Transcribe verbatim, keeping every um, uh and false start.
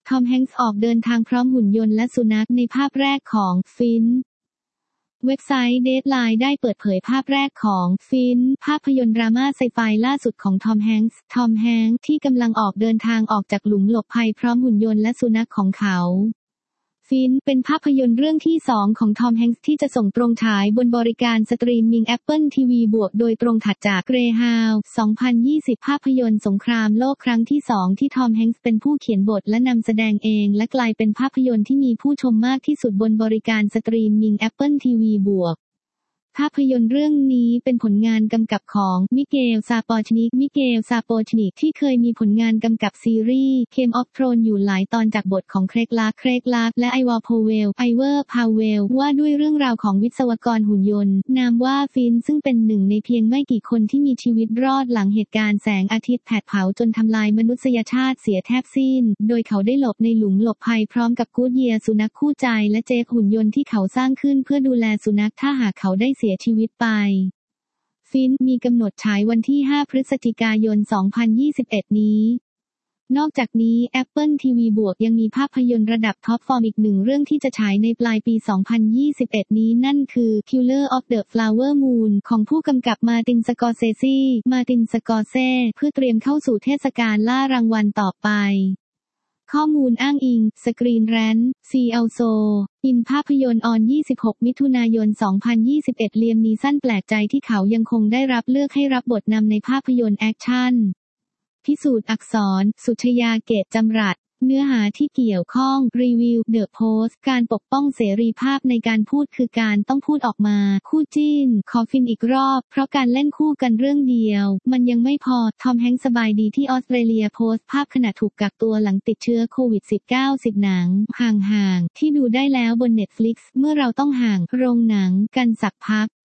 ทอมแฮงค์ออกเดินทางพร้อมหุ่นยนต์และสุนัขในภาพแรกของฟินเว็บไซต์ Deadline ได้เปิดเผยภาพแรกของฟินภาพยนตร์ดราม่าไซไฟล่าสุดของทอมแฮงค์ทอมแฮงค์ที่กำลังออกเดินทางออกจากหลุมหลบภัยพร้อมหุ่นยนต์และสุนัขของเขาฟินเป็นภาพยนตร์เรื่องที่สองของทอมแฮงค์ที่จะส่งตรงฉายบนบริการสตรีมมิ่ง Apple ที วี บวกโดยตรงถัดจาก Greyhound สองพันยี่สิบ ภาพยนตร์สงครามโลกครั้งที่สองที่ทอมแฮงค์เป็นผู้เขียนบทและนำแสดงเองและกลายเป็นภาพยนตร์ที่มีผู้ชมมากที่สุดบนบริการสตรีมมิ่ง Apple ที วี บวกภาพยนตร์เรื่องนี้เป็นผลงานกำกับของมิเกล ซาปอชนิก มิเกล ซาโปชนิกที่เคยมีผลงานกำกับซีรีส์ Game of Thrones อยู่หลายตอนจากบทของเครกลาร์ก เครกลาร์กและไอวอร์ พาวเวล ไอเวอร์ พาวเวล ว่าด้วยเรื่องราวของวิศวกรหุ่นยนต์ นามว่าฟินซึ่งเป็นหนึ่งในเพียงไม่กี่คนที่มีชีวิตรอดหลังเหตุการณ์แสงอาทิตย์แผดเผาจนทำลายมนุษยชาติเสียแทบสิ้น โดยเขาได้หลบในหลุมหลบภัยพร้อมกับกู๊ดเยียร์สุนัขคู่ใจและเจฟหุ่นยนต์ที่เขาสร้างขึ้นเพื่อดูแลสุนัขถ้าหากเขาได้เสียชีวิตไปฟินมีกำหนดฉายวันที่ห้าพฤศจิกายนสองพันยี่สิบเอ็ดนี้นอกจากนี้ Apple ที วี บวกยังมีภาพยนตร์ระดับท็อปฟอร์มอีกหนึ่งเรื่องที่จะฉายในปลายปีสองพันยี่สิบเอ็ดนี้นั่นคือ Killer of the Flower Moon ของผู้กำกับมาร์ติน สกอร์เซซีมาร์ติน สกอร์เซเพื่อเตรียมเข้าสู่เทศกาลล่ารางวัลต่อไปข้อมูลอ้างอิง Screen Rant ซี อัล โซ อินภาพยนตร์ออนยี่สิบหกมิถุนายนสองพันยี่สิบเอ็ดเลียมนีสันแปลกใจที่เขายังคงได้รับเลือกให้รับบทนำในภาพยนตร์แอคชั่นพิสูจน์อักษรสุชยาเกตจำรัดเนื้อหาที่เกี่ยวข้องรีวิว The Post การปกป้องเสรีภาพในการพูดคือการต้องพูดออกมาคู่จิ้นขอฟินอีกรอบเพราะการเล่นคู่กันเรื่องเดียวมันยังไม่พอทอมแฮงค์สบายดีที่ออสเตรเลียโพสต์ภาพขณะถูกกักตัวหลังติดเชื้อโควิด สิบเก้า สิบหนังห่างๆที่ดูได้แล้วบน Netflix เมื่อเราต้องห่างโรงหนังกันสักพัก